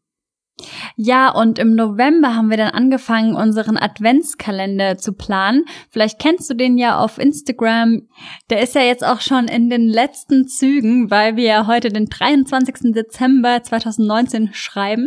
Speaker 1: Ja, und im November haben wir dann angefangen, unseren Adventskalender zu planen. Vielleicht kennst du den ja auf Instagram. Der ist ja jetzt auch schon in den letzten Zügen, weil wir ja heute den 23. Dezember 2019 schreiben.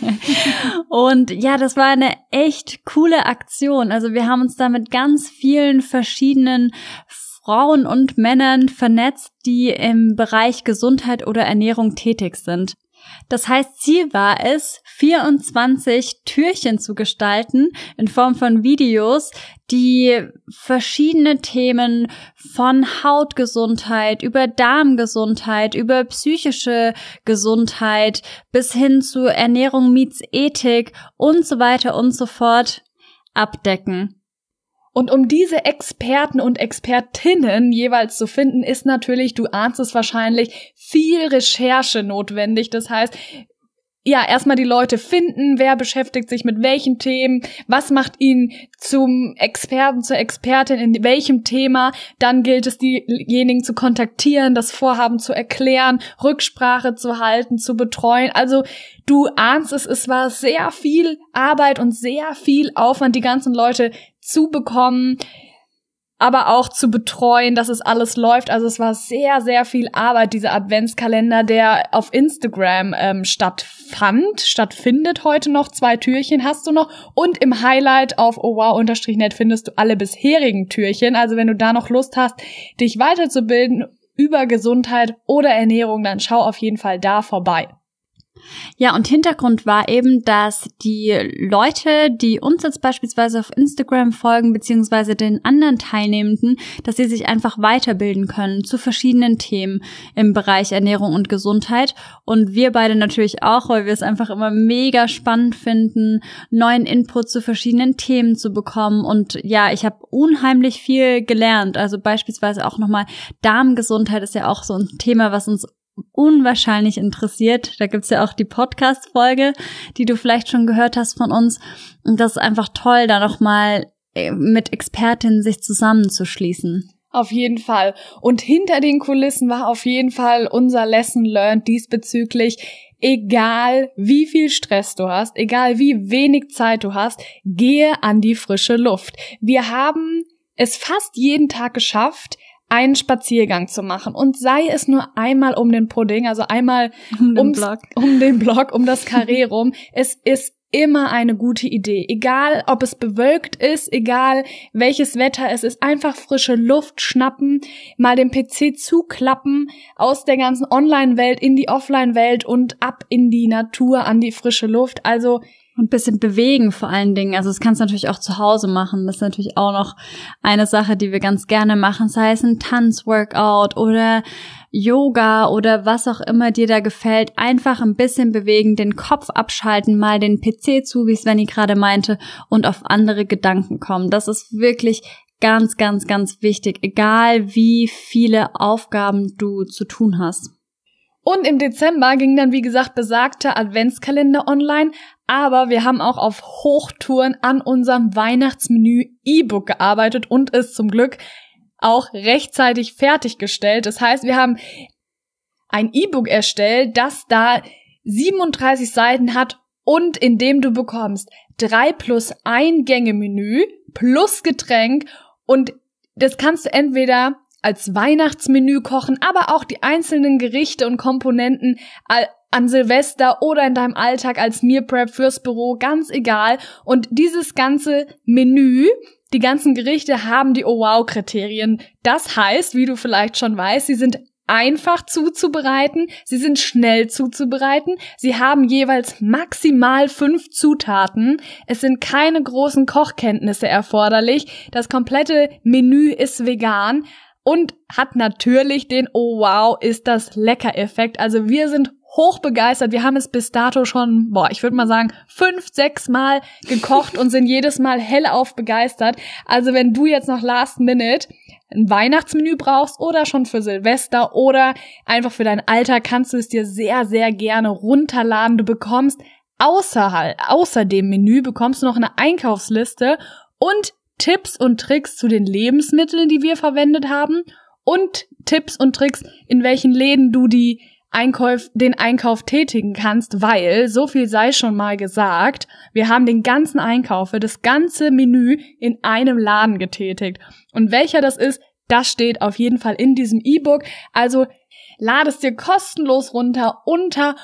Speaker 1: Und ja, das war eine echt coole Aktion. Also wir haben uns da mit ganz vielen verschiedenen Frauen und Männern vernetzt, die im Bereich Gesundheit oder Ernährung tätig sind. Das heißt, Ziel war es, 24 Türchen zu gestalten in Form von Videos, die verschiedene Themen von Hautgesundheit über Darmgesundheit, über psychische Gesundheit bis hin zu Ernährung meets Ethik und so weiter und so fort abdecken.
Speaker 2: Und um diese Experten und Expertinnen jeweils zu finden, ist natürlich, du ahnst es wahrscheinlich, viel Recherche notwendig. Das heißt, ja, erstmal die Leute finden, wer beschäftigt sich mit welchen Themen, was macht ihn zum Experten, zur Expertin in welchem Thema. Dann gilt es, diejenigen zu kontaktieren, das Vorhaben zu erklären, Rücksprache zu halten, zu betreuen. Also du ahnst es war sehr viel Arbeit und sehr viel Aufwand, die ganzen Leute zu bekommen. aber auch zu betreuen, dass es alles läuft. Also es war sehr, sehr viel Arbeit, dieser Adventskalender, der auf Instagram stattfindet heute noch. 2 Türchen hast du noch. Und im Highlight auf owow_net findest du alle bisherigen Türchen. Also wenn du da noch Lust hast, dich weiterzubilden über Gesundheit oder Ernährung, dann schau auf jeden Fall da vorbei.
Speaker 1: Ja, und Hintergrund war eben, dass die Leute, die uns jetzt beispielsweise auf Instagram folgen, beziehungsweise den anderen Teilnehmenden, dass sie sich einfach weiterbilden können zu verschiedenen Themen im Bereich Ernährung und Gesundheit. Und wir beide natürlich auch, weil wir es einfach immer mega spannend finden, neuen Input zu verschiedenen Themen zu bekommen. Und ja, ich habe unheimlich viel gelernt. Also beispielsweise auch nochmal Darmgesundheit ist ja auch so ein Thema, was uns unwahrscheinlich interessiert. Da gibt's ja auch die Podcast-Folge, die du vielleicht schon gehört hast von uns. Und das ist einfach toll, da nochmal mit Expertinnen sich zusammenzuschließen.
Speaker 2: Auf jeden Fall. Und hinter den Kulissen war auf jeden Fall unser Lesson learned diesbezüglich. Egal wie viel Stress du hast, egal wie wenig Zeit du hast, gehe an die frische Luft. Wir haben es fast jeden Tag geschafft, einen Spaziergang zu machen und sei es nur einmal um den Pudding, also einmal um den Block, um das Karree rum. Es ist immer eine gute Idee. Egal, ob es bewölkt ist, egal welches Wetter es ist, einfach frische Luft schnappen, mal den PC zuklappen, aus der ganzen Online-Welt in die Offline-Welt und ab in die Natur, an die frische Luft. Also
Speaker 1: und ein bisschen bewegen vor allen Dingen. Also das kannst du natürlich auch zu Hause machen. Das ist natürlich auch noch eine Sache, die wir ganz gerne machen. Sei es ein Tanzworkout oder Yoga oder was auch immer dir da gefällt. Einfach ein bisschen bewegen, den Kopf abschalten, mal den PC zu, wie Svenny gerade meinte, und auf andere Gedanken kommen. Das ist wirklich ganz, ganz, ganz wichtig. Egal wie viele Aufgaben du zu tun hast.
Speaker 2: Und im Dezember ging dann, wie gesagt, besagter Adventskalender online, aber wir haben auch auf Hochtouren an unserem Weihnachtsmenü E-Book gearbeitet und es zum Glück auch rechtzeitig fertiggestellt. Das heißt, wir haben ein E-Book erstellt, das da 37 Seiten hat und in dem du bekommst 3+1 Gänge-Menü plus Getränk, und das kannst du entweder als Weihnachtsmenü kochen, aber auch die einzelnen Gerichte und Komponenten an Silvester oder in deinem Alltag als Meal Prep fürs Büro, ganz egal. Und dieses ganze Menü, die ganzen Gerichte haben die Oh-Wow-Kriterien. Das heißt, wie du vielleicht schon weißt, sie sind einfach zuzubereiten, sie sind schnell zuzubereiten, sie haben jeweils maximal 5 Zutaten, es sind keine großen Kochkenntnisse erforderlich, das komplette Menü ist vegan und hat natürlich den Oh wow, ist das lecker Effekt. Also wir sind hochbegeistert. Wir haben es bis dato schon, ich würde mal sagen, 5-6 Mal gekocht und sind jedes Mal hellauf begeistert. Also wenn du jetzt noch last minute ein Weihnachtsmenü brauchst oder schon für Silvester oder einfach für deinen Alltag, kannst du es dir sehr, sehr gerne runterladen. Du bekommst außer dem Menü bekommst du noch eine Einkaufsliste und Tipps und Tricks zu den Lebensmitteln, die wir verwendet haben, und Tipps und Tricks, in welchen Läden du den Einkauf tätigen kannst, weil, so viel sei schon mal gesagt, wir haben den ganzen Einkauf für das ganze Menü in einem Laden getätigt. Und welcher das ist, das steht auf jeden Fall in diesem E-Book. Also lade es dir kostenlos runter unter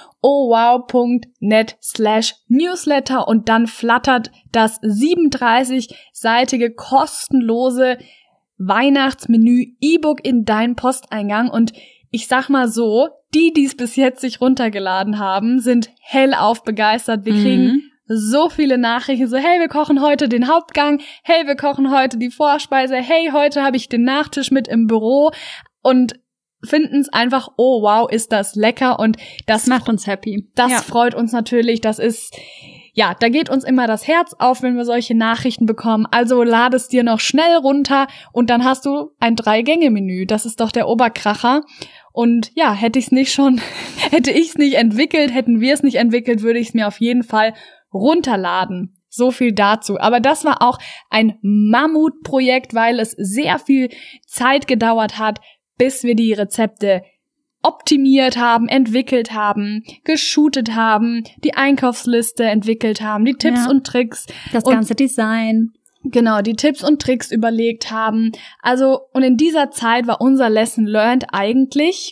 Speaker 2: owow.net/newsletter und dann flattert das 37-seitige kostenlose Weihnachtsmenü E-Book in deinen Posteingang. Und ich sag mal so, die es bis jetzt sich runtergeladen haben, sind hellauf begeistert. Wir kriegen so viele Nachrichten, so hey, wir kochen heute den Hauptgang, hey, wir kochen heute die Vorspeise, hey, heute habe ich den Nachtisch mit im Büro, und finden es einfach, oh wow, ist das lecker, und das
Speaker 1: macht uns happy.
Speaker 2: Das freut uns natürlich, das ist, ja, da geht uns immer das Herz auf, wenn wir solche Nachrichten bekommen. Also lade es dir noch schnell runter und dann hast du ein 3-Gänge-Menü. Das ist doch der Oberkracher. Und ja, hätte ich es nicht entwickelt, hätten wir es nicht entwickelt, würde ich es mir auf jeden Fall runterladen. So viel dazu. Aber das war auch ein Mammutprojekt, weil es sehr viel Zeit gedauert hat, bis wir die Rezepte optimiert haben, entwickelt haben, geshootet haben, die Einkaufsliste entwickelt haben, die Tipps und Tricks.
Speaker 1: Das ganze Design.
Speaker 2: Genau, die Tipps und Tricks überlegt haben. Also, und in dieser Zeit war unser Lesson learned eigentlich,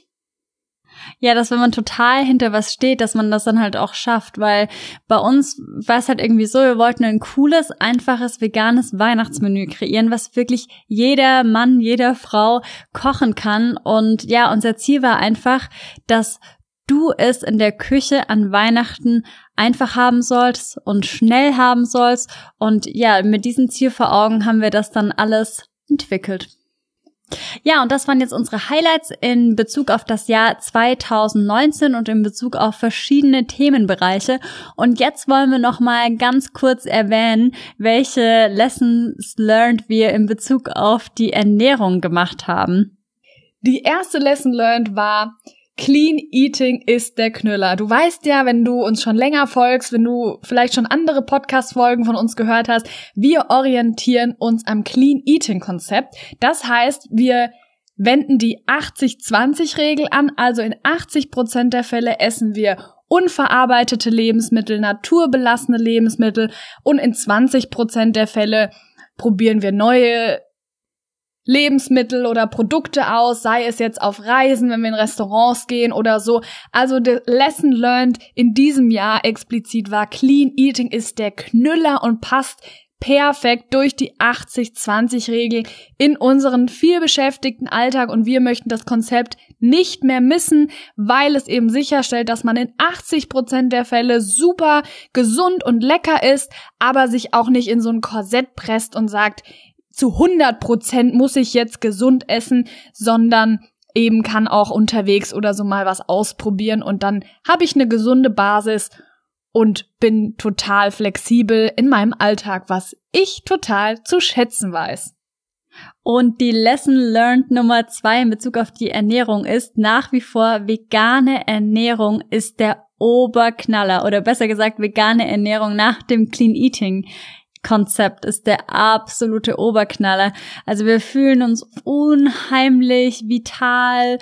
Speaker 1: ja, dass wenn man total hinter was steht, dass man das dann halt auch schafft, weil bei uns war es halt irgendwie so, wir wollten ein cooles, einfaches, veganes Weihnachtsmenü kreieren, was wirklich jeder Mann, jeder Frau kochen kann. Und ja, unser Ziel war einfach, dass du es in der Küche an Weihnachten einfach haben sollst und schnell haben sollst. Und ja, mit diesem Ziel vor Augen haben wir das dann alles entwickelt. Ja, und das waren jetzt unsere Highlights in Bezug auf das Jahr 2019 und in Bezug auf verschiedene Themenbereiche. Und jetzt wollen wir noch mal ganz kurz erwähnen, welche Lessons learned wir in Bezug auf die Ernährung gemacht haben.
Speaker 2: Die erste Lesson learned war: Clean Eating ist der Knüller. Du weißt ja, wenn du uns schon länger folgst, wenn du vielleicht schon andere Podcast-Folgen von uns gehört hast, wir orientieren uns am Clean Eating Konzept. Das heißt, wir wenden die 80-20-Regel an, also in 80% der Fälle essen wir unverarbeitete Lebensmittel, naturbelassene Lebensmittel und in 20% der Fälle probieren wir neue Lebensmittel oder Produkte aus, sei es jetzt auf Reisen, wenn wir in Restaurants gehen oder so. Also the lesson learned in diesem Jahr explizit war: Clean Eating ist der Knüller und passt perfekt durch die 80-20-Regel in unseren vielbeschäftigten Alltag, und wir möchten das Konzept nicht mehr missen, weil es eben sicherstellt, dass man in 80% der Fälle super gesund und lecker ist, aber sich auch nicht in so ein Korsett presst und sagt, zu 100% muss ich jetzt gesund essen, sondern eben kann auch unterwegs oder so mal was ausprobieren, und dann habe ich eine gesunde Basis und bin total flexibel in meinem Alltag, was ich total zu schätzen weiß.
Speaker 1: Und die Lesson learned Nummer 2 in Bezug auf die Ernährung ist nach wie vor: vegane Ernährung ist der Oberknaller, oder besser gesagt, vegane Ernährung nach dem Clean Eating Konzept ist der absolute Oberknaller. Also wir fühlen uns unheimlich vital,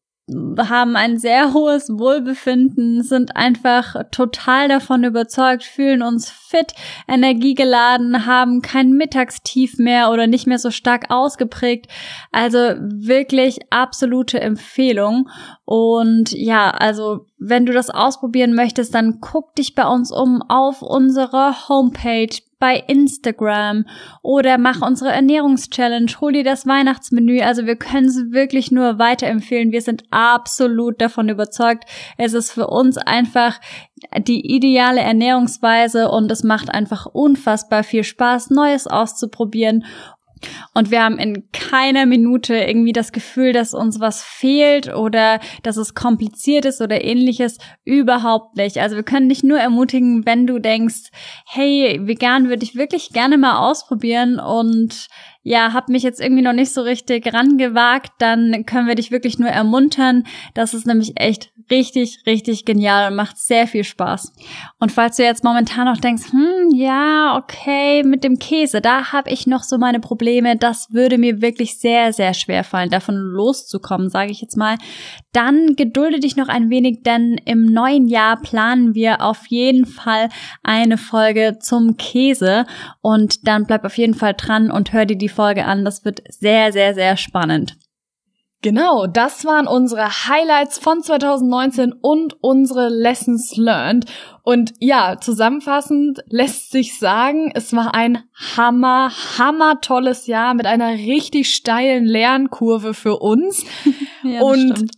Speaker 1: haben ein sehr hohes Wohlbefinden, sind einfach total davon überzeugt, fühlen uns fit, energiegeladen, haben kein Mittagstief mehr oder nicht mehr so stark ausgeprägt. Also wirklich absolute Empfehlung. Und ja, also wenn du das ausprobieren möchtest, dann guck dich bei uns um auf unserer Homepage, bei Instagram, oder mach unsere Ernährungschallenge, hol dir das Weihnachtsmenü. Also wir können es wirklich nur weiterempfehlen. Wir sind absolut davon überzeugt. Es ist für uns einfach die ideale Ernährungsweise und es macht einfach unfassbar viel Spaß, Neues auszuprobieren. Und wir haben in keiner Minute irgendwie das Gefühl, dass uns was fehlt oder dass es kompliziert ist oder ähnliches. Überhaupt nicht. Also wir können dich nur ermutigen, wenn du denkst, hey, vegan würde ich wirklich gerne mal ausprobieren und ja, hab mich jetzt irgendwie noch nicht so richtig rangewagt, dann können wir dich wirklich nur ermuntern. Das ist nämlich echt richtig, richtig genial und macht sehr viel Spaß. Und falls du jetzt momentan noch denkst, ja, okay, mit dem Käse, da habe ich noch so meine Probleme, das würde mir wirklich sehr, sehr schwer fallen, davon loszukommen, sage ich jetzt mal, dann gedulde dich noch ein wenig, denn im neuen Jahr planen wir auf jeden Fall eine Folge zum Käse und dann bleib auf jeden Fall dran und hör dir die Folge an. Das wird sehr, sehr, sehr spannend.
Speaker 2: Genau, das waren unsere Highlights von 2019 und unsere Lessons learned. Und ja, zusammenfassend lässt sich sagen, es war ein hammer tolles Jahr mit einer richtig steilen Lernkurve für uns.
Speaker 1: Ja,
Speaker 2: und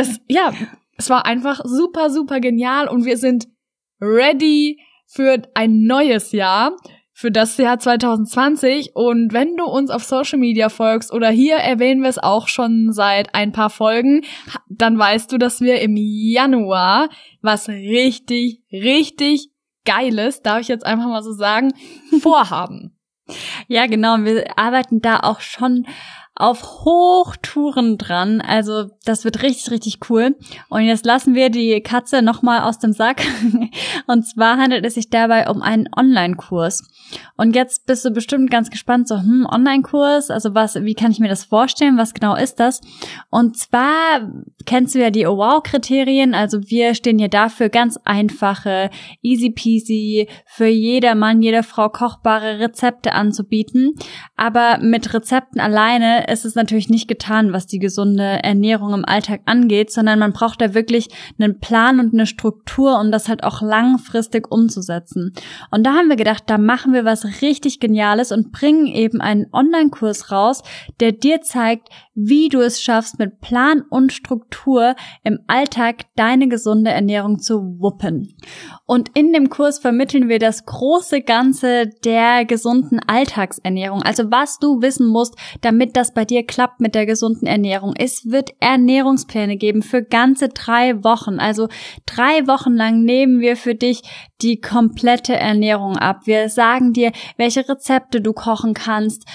Speaker 2: es war einfach super, super genial und wir sind ready für ein neues Jahr, für das Jahr 2020. Und wenn du uns auf Social Media folgst oder hier erwähnen wir es auch schon seit ein paar Folgen, dann weißt du, dass wir im Januar was richtig, richtig Geiles, darf ich jetzt einfach mal so sagen, vorhaben.
Speaker 1: Ja, genau. Wir arbeiten da auch schon auf Hochtouren dran. Also das wird richtig, richtig cool. Und jetzt lassen wir die Katze nochmal aus dem Sack. Und zwar handelt es sich dabei um einen Online-Kurs. Und jetzt bist du bestimmt ganz gespannt, so, Online-Kurs, also wie kann ich mir das vorstellen, was genau ist das? Und zwar kennst du ja die Oh-Wow-Kriterien, also wir stehen hier dafür, ganz einfache, easy peasy, für jedermann, jede Frau kochbare Rezepte anzubieten. Aber mit Rezepten alleine ist es natürlich nicht getan, was die gesunde Ernährung im Alltag angeht, sondern man braucht da wirklich einen Plan und eine Struktur, um das halt auch langfristig umzusetzen. Und da haben wir gedacht, da machen wir was richtig Geniales und bringen eben einen Online-Kurs raus, der dir zeigt, wie du es schaffst, mit Plan und Struktur im Alltag deine gesunde Ernährung zu wuppen. Und in dem Kurs vermitteln wir das große Ganze der gesunden Alltagsernährung. Also was du wissen musst, damit das bei dir klappt mit der gesunden Ernährung. Es wird Ernährungspläne geben für ganze 3 Wochen. Also 3 Wochen lang nehmen wir für dich die komplette Ernährung ab. Wir sagen dir, welche Rezepte du kochen kannst,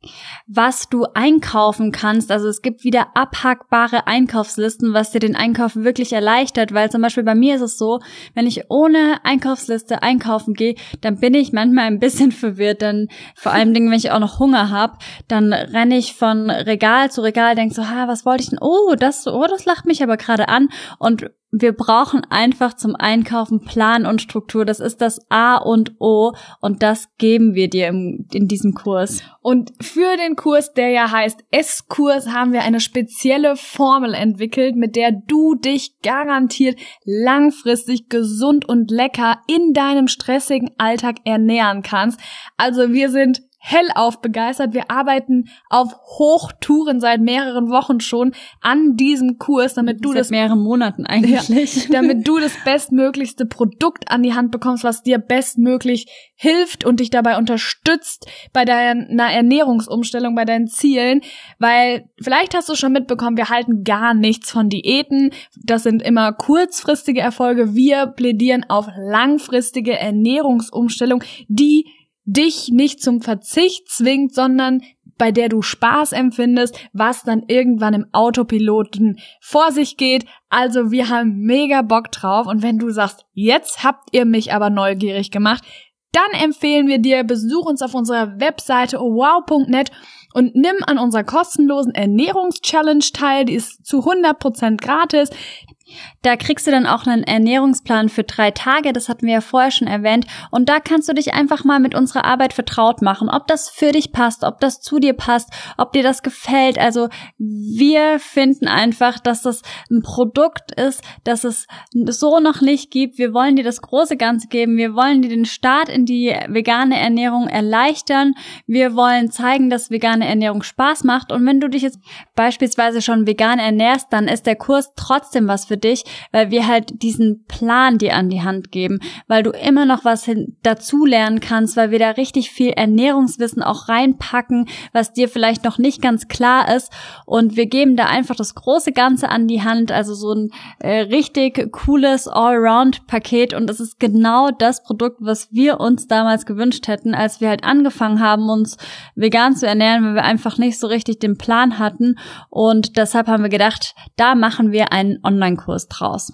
Speaker 1: was du einkaufen kannst. Also es gibt wieder abhackbare Einkaufslisten, was dir den Einkauf wirklich erleichtert, weil zum Beispiel bei mir ist es so, wenn ich ohne Einkaufsliste einkaufen gehe, dann bin ich manchmal ein bisschen verwirrt, dann vor allem Dingen, wenn ich auch noch Hunger habe, dann renne ich von Regal zu Regal, denke so, was wollte ich denn? Das lacht mich aber gerade an. Und wir brauchen einfach zum Einkaufen Plan und Struktur. Das ist das A und O und das geben wir dir in diesem Kurs.
Speaker 2: Und für den Kurs, der ja heißt Esskurs, haben wir eine spezielle Formel entwickelt, mit der du dich garantiert langfristig gesund und lecker in deinem stressigen Alltag ernähren kannst. Also wir sind hellauf begeistert. Wir arbeiten auf Hochtouren seit mehreren Wochen schon an diesem Kurs, damit du
Speaker 1: seit mehreren Monaten eigentlich.
Speaker 2: Damit du das bestmöglichste Produkt an die Hand bekommst, was dir bestmöglich hilft und dich dabei unterstützt bei deiner Ernährungsumstellung, bei deinen Zielen, weil vielleicht hast du schon mitbekommen, wir halten gar nichts von Diäten. Das sind immer kurzfristige Erfolge. Wir plädieren auf langfristige Ernährungsumstellung, die dich nicht zum Verzicht zwingt, sondern bei der du Spaß empfindest, was dann irgendwann im Autopiloten vor sich geht. Also wir haben mega Bock drauf und wenn du sagst, jetzt habt ihr mich aber neugierig gemacht, dann empfehlen wir dir, besuch uns auf unserer Webseite owow.net und nimm an unserer kostenlosen Ernährungschallenge teil, die ist zu 100% gratis.
Speaker 1: Da kriegst du dann auch einen Ernährungsplan für 3 Tage, das hatten wir ja vorher schon erwähnt. Und da kannst du dich einfach mal mit unserer Arbeit vertraut machen, ob das für dich passt, ob das zu dir passt, ob dir das gefällt. Also wir finden einfach, dass das ein Produkt ist, das es so noch nicht gibt. Wir wollen dir das große Ganze geben. Wir wollen dir den Start in die vegane Ernährung erleichtern. Wir wollen zeigen, dass vegane Ernährung Spaß macht. Und wenn du dich jetzt beispielsweise schon vegan ernährst, dann ist der Kurs trotzdem was für dich, weil wir halt diesen Plan dir an die Hand geben, weil du immer noch was dazu lernen kannst, weil wir da richtig viel Ernährungswissen auch reinpacken, was dir vielleicht noch nicht ganz klar ist und wir geben da einfach das große Ganze an die Hand, also so ein richtig cooles Allround-Paket und es ist genau das Produkt, was wir uns damals gewünscht hätten, als wir halt angefangen haben, uns vegan zu ernähren, weil wir einfach nicht so richtig den Plan hatten und deshalb haben wir gedacht, da machen wir einen Online-Kurs draus.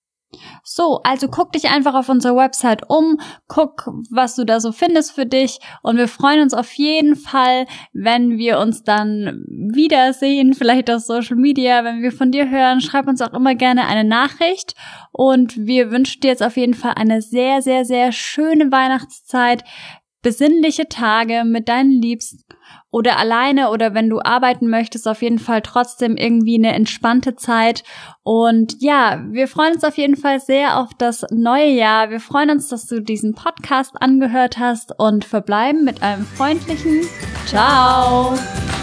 Speaker 1: So, also guck dich einfach auf unserer Website um, guck, was du da so findest für dich und wir freuen uns auf jeden Fall, wenn wir uns dann wiedersehen, vielleicht auf Social Media, wenn wir von dir hören, schreib uns auch immer gerne eine Nachricht und wir wünschen dir jetzt auf jeden Fall eine sehr, sehr, sehr schöne Weihnachtszeit, besinnliche Tage mit deinen Liebsten oder alleine oder wenn du arbeiten möchtest, auf jeden Fall trotzdem irgendwie eine entspannte Zeit. Und ja, wir freuen uns auf jeden Fall sehr auf das neue Jahr. Wir freuen uns, dass du diesen Podcast angehört hast und verbleiben mit einem freundlichen Ciao!